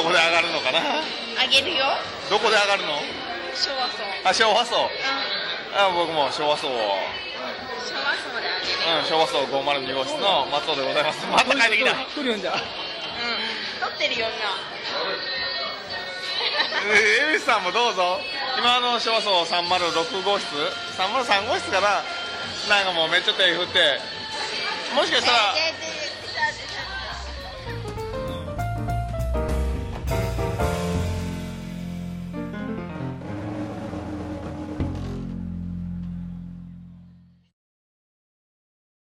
どこで上がるのかな。 あげるよ。 どこで上がるの？ 昭和層。 あ、昭和層。 う僕も昭和層を。 ん。昭和層であげるよ。 昭和層502号室の松尾でございます。また帰ってきた。 来るんじゃ。 うん。撮ってるよな。 江口さんもどうぞ。今昭和層306号室、303号室かな。なんかもうめっちゃ手振って、もしかしたら